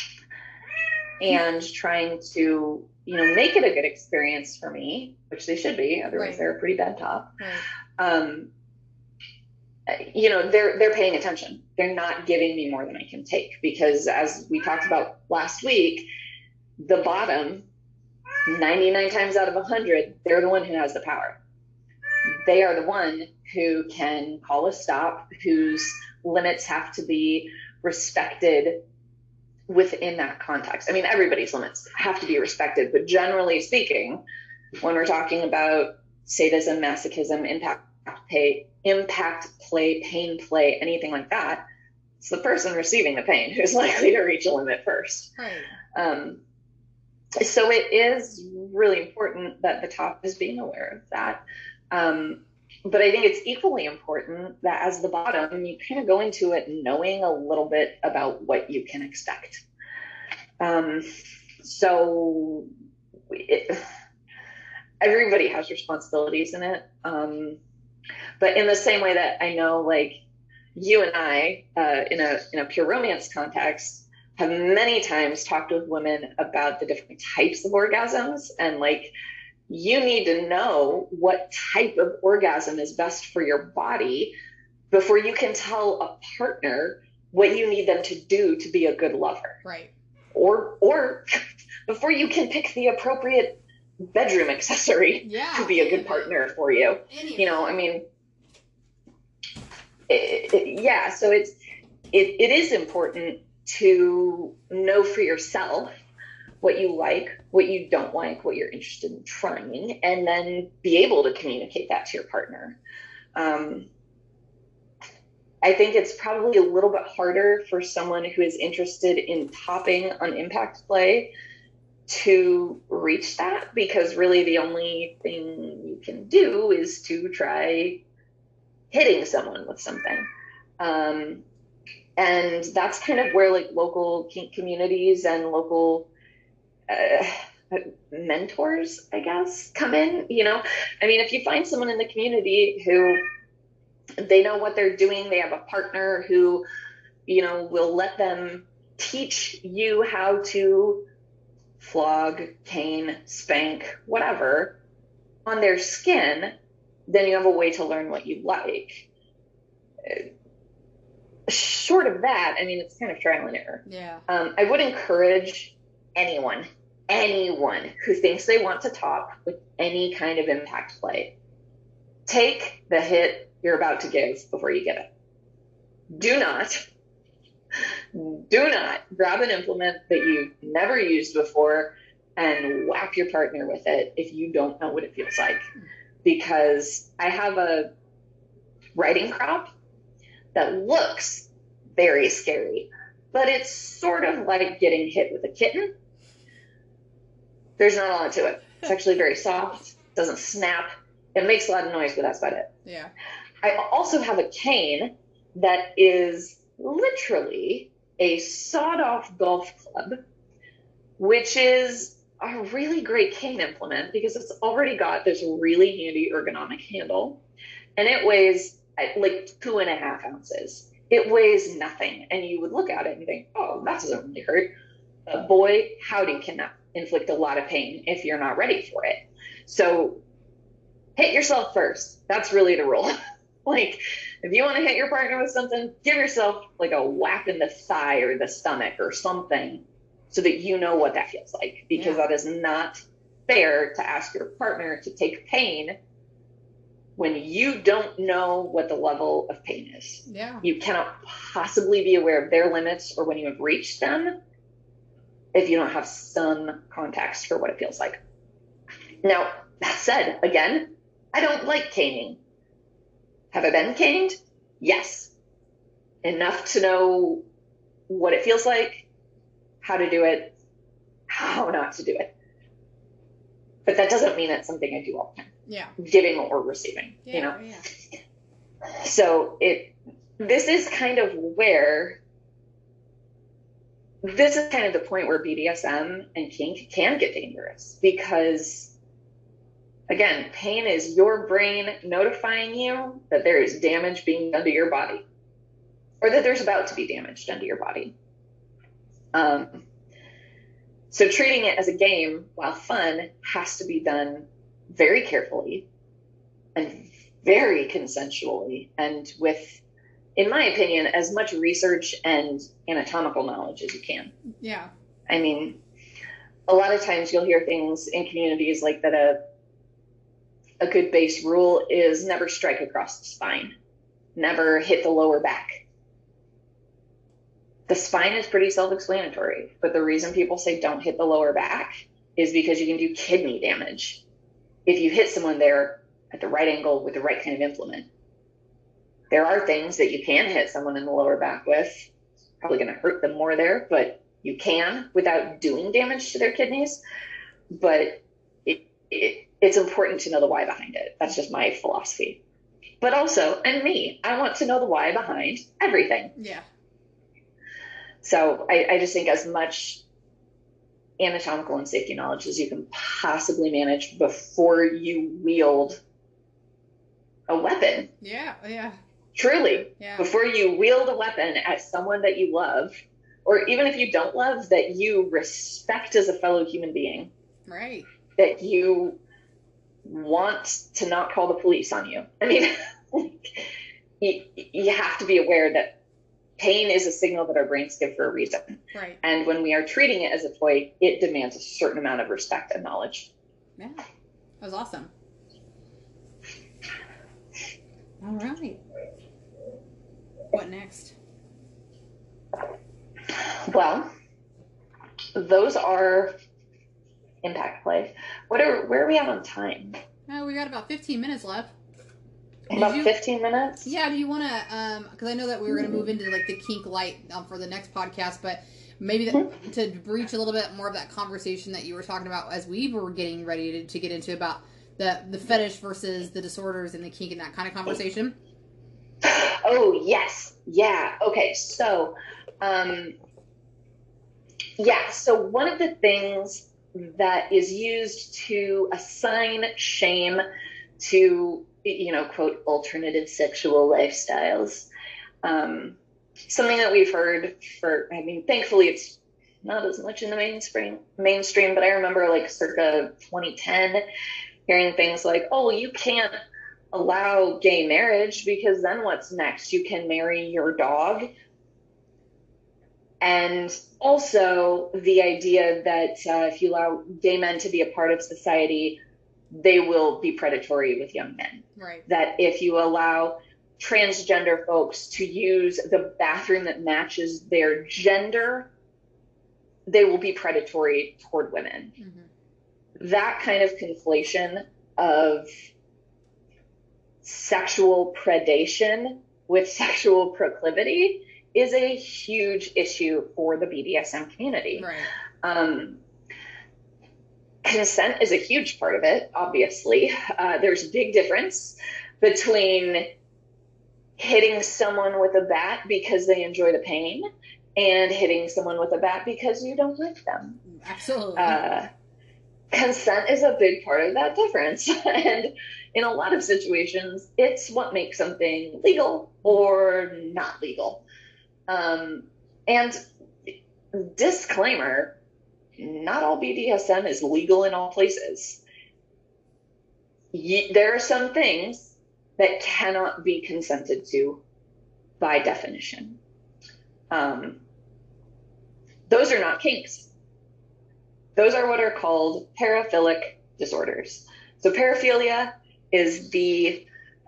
trying to, you know, make it a good experience for me, which they should be, otherwise they're a pretty bad top. Right. You know, they're paying attention. They're not giving me more than I can take, because as we talked about last week, the bottom, 99 times out of 100, they're the one who has the power. They are the one who can call a stop, whose limits have to be respected within that context. I mean, everybody's limits have to be respected, but generally speaking, when we're talking about sadism, masochism, impact play, pain play, anything like that, it's the person receiving the pain who's likely to reach a limit first. Right. So it is really important that the top is being aware of that. But I think it's equally important that as the bottom, you kind of go into it knowing a little bit about what you can expect. So everybody has responsibilities in it. But in the same way that I know, like, you and I, in a pure romance context, have many times talked with women about the different types of orgasms, and, like, you need to know what type of orgasm is best for your body before you can tell a partner what you need them to do to be a good lover. Right. Or before you can pick the appropriate bedroom accessory to be a good partner for you. You know, I mean, so it is important to know for yourself what you like, what you don't like, what you're interested in trying, and then be able to communicate that to your partner. I think it's probably a little bit harder for someone who is interested in topping on impact play to reach that, because really the only thing you can do is to try hitting someone with something. And that's kind of where like local kink communities and local mentors, I guess, come in. You know, I mean, if you find someone in the community who they know what they're doing, they have a partner who, you know, will let them teach you how to flog, cane, spank, whatever on their skin, then you have a way to learn what you like. Short of that, I mean, it's kind of trial and error. Yeah. I would encourage anyone who thinks they want to top with any kind of impact play, take the hit you're about to give before you give it. Do not grab an implement that you've never used before and whack your partner with it if you don't know what it feels like. Because I have a riding crop that looks very scary, but it's sort of like getting hit with a kitten. There's not a lot to it. It's actually very soft, doesn't snap. It makes a lot of noise, but that's about it. Yeah. I also have a cane that is literally a sawed-off golf club, which is a really great cane implement because it's already got this really handy ergonomic handle, and it weighs like 2.5 ounces. It weighs nothing, and you would look at it and think, oh, that doesn't really hurt. But boy, howdy, can that inflict a lot of pain if you're not ready for it. So hit yourself first. That's really the rule. Like, if you want to hit your partner with something, give yourself like a whack in the thigh or the stomach or something so that you know what that feels like, because that is not fair to ask your partner to take pain when you don't know what the level of pain is. Yeah. You cannot possibly be aware of their limits or when you have reached them if you don't have some context for what it feels like. Now, that said, again, I don't like caning. Have I been caned? Yes. Enough to know what it feels like, how to do it, how not to do it. But that doesn't mean it's something I do all the time. Yeah. Giving or receiving, you know? Yeah. So this is kind of the point where BDSM and kink can get dangerous, because again, pain is your brain notifying you that there is damage being done to your body, or that there's about to be damage done to your body. So treating it as a game, while fun, has to be done very carefully and very consensually, and with, in my opinion, as much research and anatomical knowledge as you can. Yeah. I mean, a lot of times you'll hear things in communities like that a good base rule is never strike across the spine, never hit the lower back. The spine is pretty self-explanatory, but the reason people say don't hit the lower back is because you can do kidney damage if you hit someone there at the right angle with the right kind of implement. There are things that you can hit someone in the lower back with. It's probably going to hurt them more there, but you can without doing damage to their kidneys. But it's important to know the why behind it. That's just my philosophy. But also, and me, I want to know the why behind everything. Yeah. So I just think as much anatomical and safety knowledge as you can possibly manage before you wield a weapon. Yeah. Yeah. Truly. Yeah. Before you wield a weapon at someone that you love, or even if you don't love, that you respect as a fellow human being. Right. That you want to not call the police on you. I mean, you have to be aware that pain is a signal that our brains give for a reason. Right. And when we are treating it as a toy, it demands a certain amount of respect and knowledge. Yeah. That was awesome. All right. What next? Well, those are impact play. Where are we at on time? We got about 15 minutes left. About 15 minutes? Yeah, do you want to, because I know that we were going to move into like the kink light for the next podcast, but maybe to breach a little bit more of that conversation that you were talking about as we were getting ready to get into about the fetish versus the disorders and the kink and that kind of conversation. Oh, yes. Yeah. Okay. So, so one of the things that is used to assign shame to, quote, alternative sexual lifestyles, something that we've heard thankfully it's not as much in the mainstream, but I remember like circa 2010 hearing things like, oh, you can't allow gay marriage because then what's next? You can marry your dog. And also the idea that if you allow gay men to be a part of society, they will be predatory with young men. Right. That if you allow transgender folks to use the bathroom that matches their gender, they will be predatory toward women. Mm-hmm. That kind of conflation of sexual predation with sexual proclivity is a huge issue for the BDSM community. Right. Consent is a huge part of it, obviously. There's a big difference between hitting someone with a bat because they enjoy the pain and hitting someone with a bat because you don't like them. Absolutely. Consent is a big part of that difference. And in a lot of situations, it's what makes something legal or not legal. And disclaimer, not all BDSM is legal in all places. There are some things that cannot be consented to by definition. Those are not kinks. Those are what are called paraphilic disorders. So paraphilia is the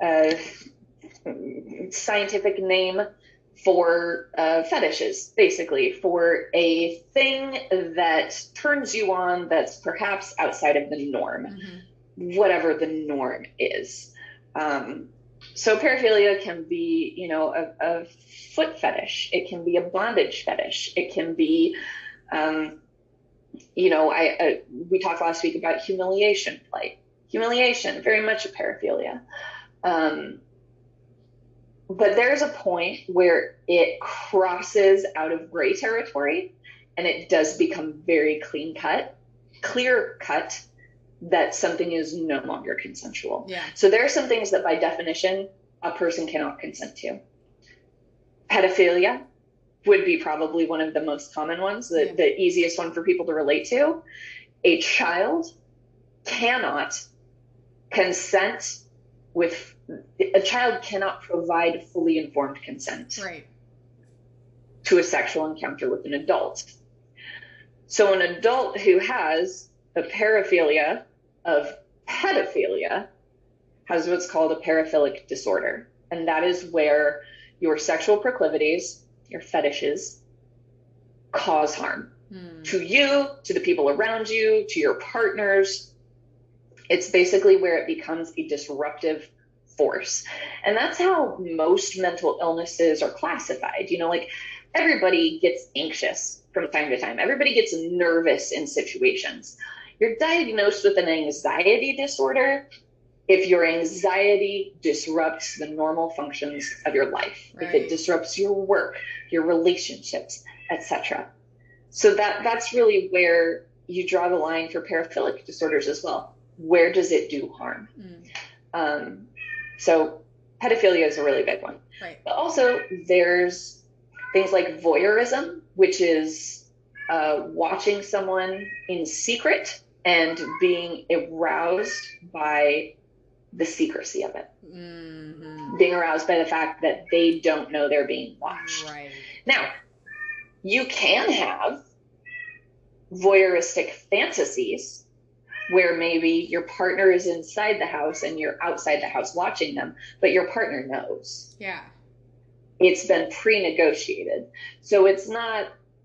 scientific name for fetishes, basically, for a thing that turns you on that's perhaps outside of the norm, mm-hmm. whatever the norm is. So paraphilia can be, a foot fetish. It can be a bondage fetish. It can be, we talked last week about humiliation play. Humiliation, very much a paraphilia. But there's a point where it crosses out of gray territory and it does become very clear cut that something is no longer consensual. Yeah. So there are some things that by definition a person cannot consent to. Pedophilia would be probably one of the most common ones, the easiest one for people to relate to. A child cannot consent a child cannot provide fully informed consent to a sexual encounter with an adult. So an adult who has a paraphilia of pedophilia has what's called a paraphilic disorder. And that is where your sexual proclivities, your fetishes, cause harm to you, to the people around you, to your partners. It's basically where it becomes a disruptive force. And that's how most mental illnesses are classified. Like everybody gets anxious from time to time. Everybody gets nervous in situations. You're diagnosed with an anxiety disorder if your anxiety disrupts the normal functions of your life, if it disrupts your work, your relationships, etc. So that's really where you draw the line for paraphilic disorders as well. Where does it do harm? So pedophilia is a really big one. Right. But also there's things like voyeurism, which is watching someone in secret and being aroused by the secrecy of it. Mm-hmm. Being aroused by the fact that they don't know they're being watched. Right. Now, you can have voyeuristic fantasies where maybe your partner is inside the house and you're outside the house watching them, but your partner knows. Yeah. It's been pre-negotiated. So it's not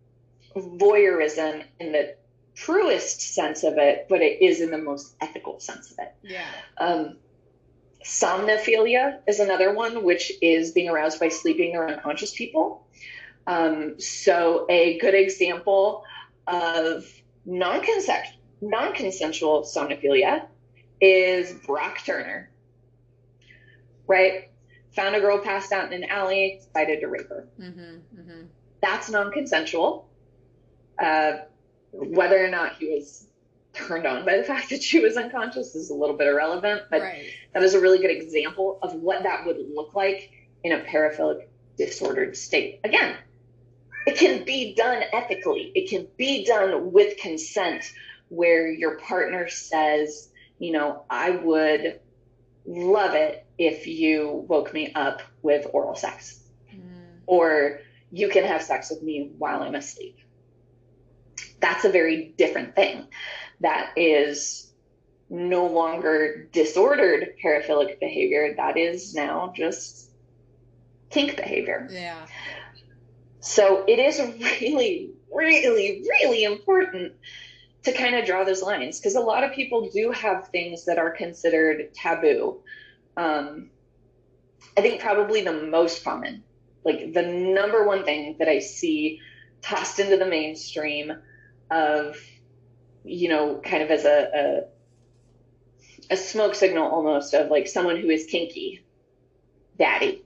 voyeurism in the truest sense of it, but it is in the most ethical sense of it. Yeah. Somnophilia is another one, which is being aroused by sleeping or unconscious people. So a good example of non-consensual somnophilia is Brock Turner, right? Found a girl passed out in an alley, decided to rape her. That's non-consensual. Whether or not he was turned on by the fact that she was unconscious is a little bit irrelevant, but that is a really good example of what that would look like in a paraphilic disordered state. Again, it can be done ethically. It can be done with consent, where your partner says, you know, I would love it if you woke me up with oral sex, or you can have sex with me while I'm asleep. That's a very different thing. That is no longer disordered paraphilic behavior. That is now just kink behavior. Yeah. So it is really, really, really important to kind of draw those lines, because a lot of people do have things that are considered taboo. I think probably the most common, like the number one thing that I see tossed into the mainstream of, you know, kind of as a smoke signal almost, of like someone who is kinky, daddy.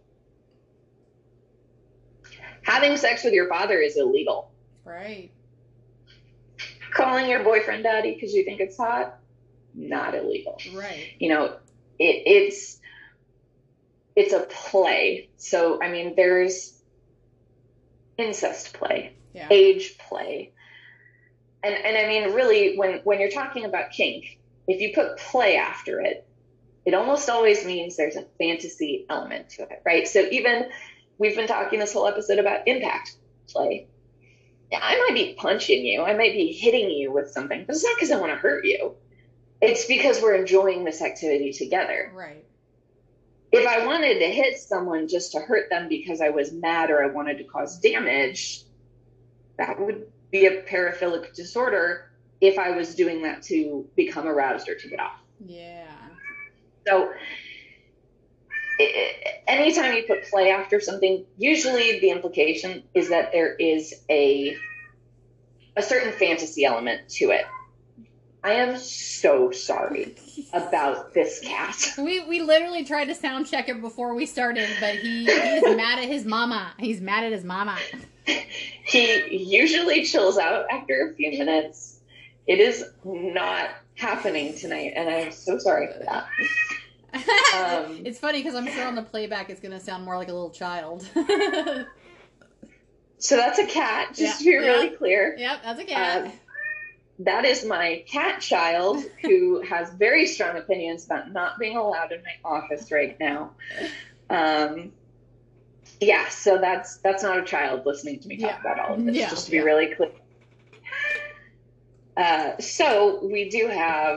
Having sex with your father is illegal. Right. Calling your boyfriend daddy because you think it's hot, not illegal. Right. You know, it's a play. So, I mean, there's incest play, age play. And I mean, really, when you're talking about kink, if you put play after it, it almost always means there's a fantasy element to it, right? So even, we've been talking this whole episode about impact play. I might be punching you, I might be hitting you with something, but it's not because I want to hurt you. It's because we're enjoying this activity together. Right. If I wanted to hit someone just to hurt them because I was mad or I wanted to cause damage, that would be a paraphilic disorder if I was doing that to become aroused or to get off. Yeah. So anytime you put play after something, usually the implication is that there is a certain fantasy element to it. I am so sorry about this cat. We literally tried to sound check it before we started, but he's mad at his mama. He's mad at his mama. He usually chills out after a few minutes. It is not happening tonight, and I'm so sorry for that. It's funny because I'm sure on the playback it's going to sound more like a little child. So that's a cat, just to be really clear. Yep, that's a cat. That is my cat child, who has very strong opinions about not being allowed in my office right now. Yeah, so that's not a child listening to me talk about all of this, just to be really clear. So we do have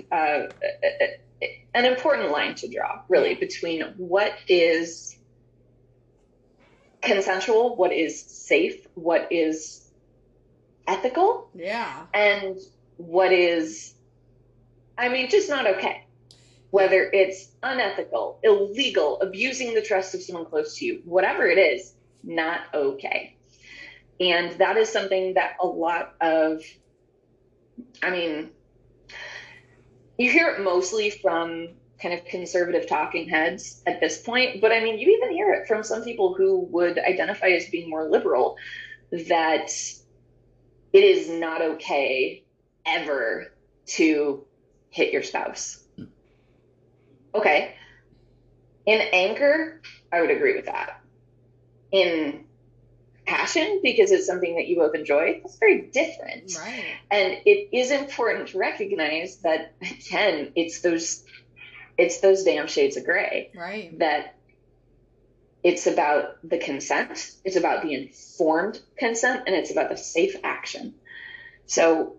an important line to draw, really, between what is consensual, what is safe, what is ethical, and what is, I mean, just not okay. Whether it's unethical, illegal, abusing the trust of someone close to you, whatever it is, not okay. And that is something that a lot of, I mean, you hear it mostly from kind of conservative talking heads at this point, but I mean, you even hear it from some people who would identify as being more liberal, that it is not okay ever to hit your spouse. Okay. In anger, I would agree with that. In passion, because it's something that you both enjoy, that's very different. Right. And it is important to recognize that, again, it's those damn shades of gray. Right. That it's about the consent, it's about the informed consent, and it's about the safe action. So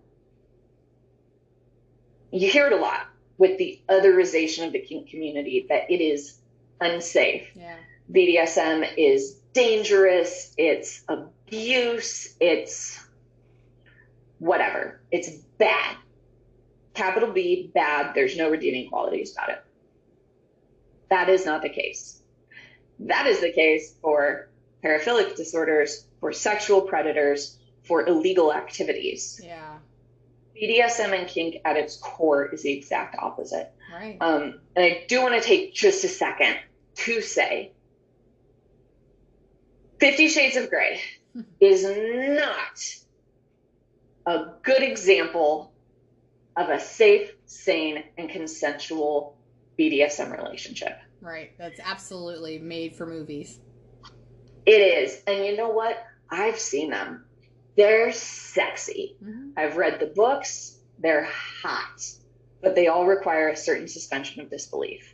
you hear it a lot with the otherization of the kink community, that it is unsafe. Yeah. BDSM is dangerous, it's abuse, it's whatever. It's bad. Capital B, bad. There's no redeeming qualities about it. That is not the case. That is the case for paraphilic disorders, for sexual predators, for illegal activities. Yeah. BDSM and kink at its core is the exact opposite. Right. And I do want to take just a second to say 50 Shades of Grey is not a good example of a safe, sane, and consensual BDSM relationship. Right. That's absolutely made for movies. It is. And you know what? I've seen them. They're sexy. Mm-hmm. I've read the books. They're hot. But they all require a certain suspension of disbelief.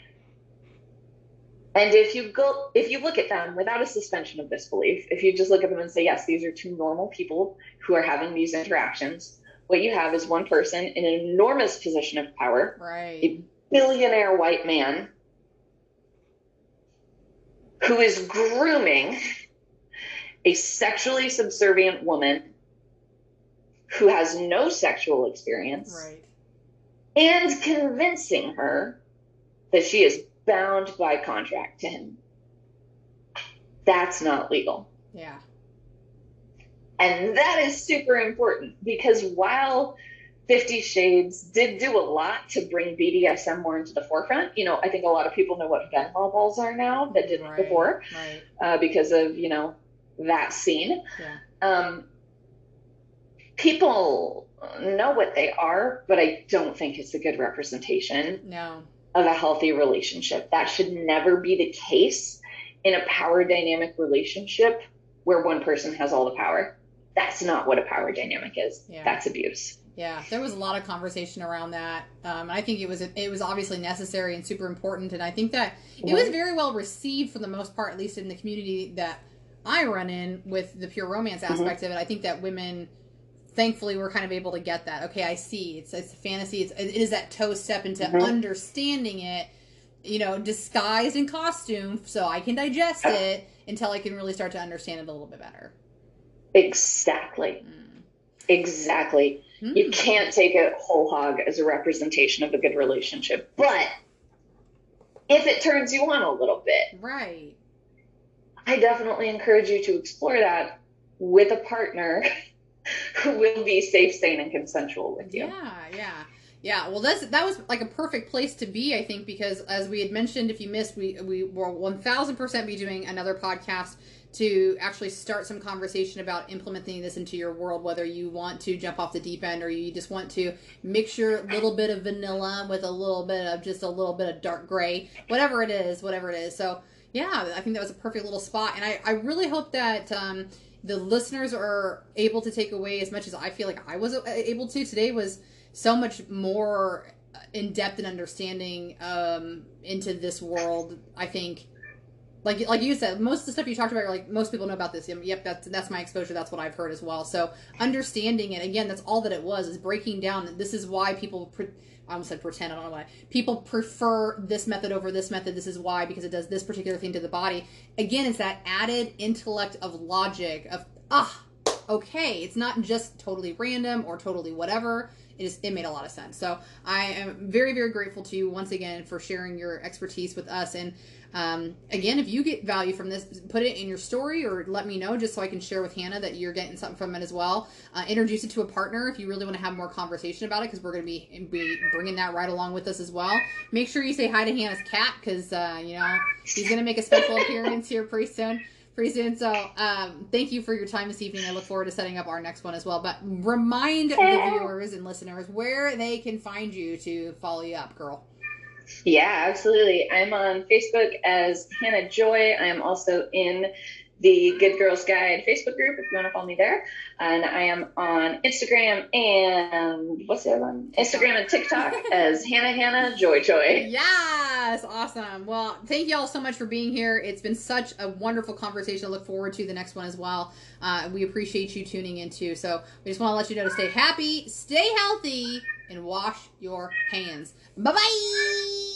And if you look at them without a suspension of disbelief, if you just look at them and say, yes, these are two normal people who are having these interactions, what you have is one person in an enormous position of power, right, a billionaire white man who is grooming a sexually subservient woman who has no sexual experience, right, and convincing her that she is bound by contract to him. That's not legal. Yeah. And that is super important because while 50 Shades did do a lot to bring BDSM more into the forefront, I think a lot of people know what Venmo balls are now that didn't before, because of, that scene. Yeah. People know what they are, but I don't think it's a good representation of a healthy relationship. That should never be the case in a power dynamic relationship where one person has all the power. That's not what a power dynamic is. Yeah. That's abuse. Yeah, there was a lot of conversation around that. I think it was obviously necessary and super important, and I think that it was very well received for the most part, at least in the community that I run in with the pure romance aspect of it. I think that women, thankfully, were kind of able to get that. Okay, I see. It's a fantasy. It is that toe step into understanding it, disguised in costume, so I can digest it until I can really start to understand it a little bit better. Exactly. Exactly. You can't take it whole hog as a representation of a good relationship. But if it turns you on a little bit, right, I definitely encourage you to explore that with a partner who will be safe, sane, and consensual with you. Yeah. Well, that was like a perfect place to be, I think, because as we had mentioned, if you missed, we will 1000% be doing another podcast to actually start some conversation about implementing this into your world, whether you want to jump off the deep end or you just want to mix your little bit of vanilla with a little bit of dark gray, whatever it is. So yeah, I think that was a perfect little spot. And I really hope that the listeners are able to take away as much as I feel like I was able to. Today was so much more in depth and understanding into this world. I think, like you said, most of the stuff you talked about, like most people know about this. Yep, that's my exposure. That's what I've heard as well. So understanding it, again, that's all that it was, is breaking down. This is why people, I almost said pretend, I don't know why. People prefer this method over this method. This is why, because it does this particular thing to the body. Again, it's that added intellect of logic of, okay, it's not just totally random or totally whatever. It made a lot of sense. So I am very, very grateful to you once again for sharing your expertise with us. And again, if you get value from this, put it in your story or let me know just so I can share with Hannah that you're getting something from it as well. Introduce it to a partner if you really want to have more conversation about it, because we're going to be bringing that right along with us as well. Make sure you say hi to Hannah's cat, because he's going to make a special appearance here pretty soon. So thank you for your time this evening. I look forward to setting up our next one as well. But remind the viewers and listeners where they can find you to follow you up, girl. Yeah, absolutely. I'm on Facebook as Hannah Joy. I am also in the Good Girls Guide Facebook group if you want to follow me there. And I am on Instagram and what's the other one? Instagram and TikTok as Hannah Joy. Yes, awesome. Well, thank you all so much for being here. It's been such a wonderful conversation. I look forward to the next one as well. We appreciate you tuning in too. So we just want to let you know to stay happy, stay healthy, and wash your hands. Bye-bye.